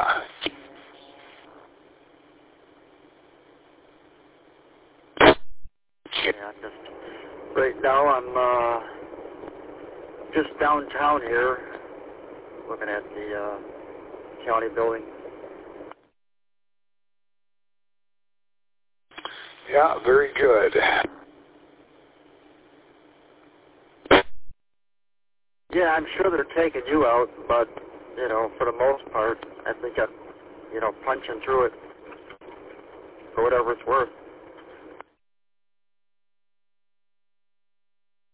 Yeah. Yeah, right now I'm just downtown here, looking at the county building. Yeah, very good. Yeah, I'm sure they're taking you out, but, you know, for the most part, I think I'm, you know, punching through it for whatever it's worth.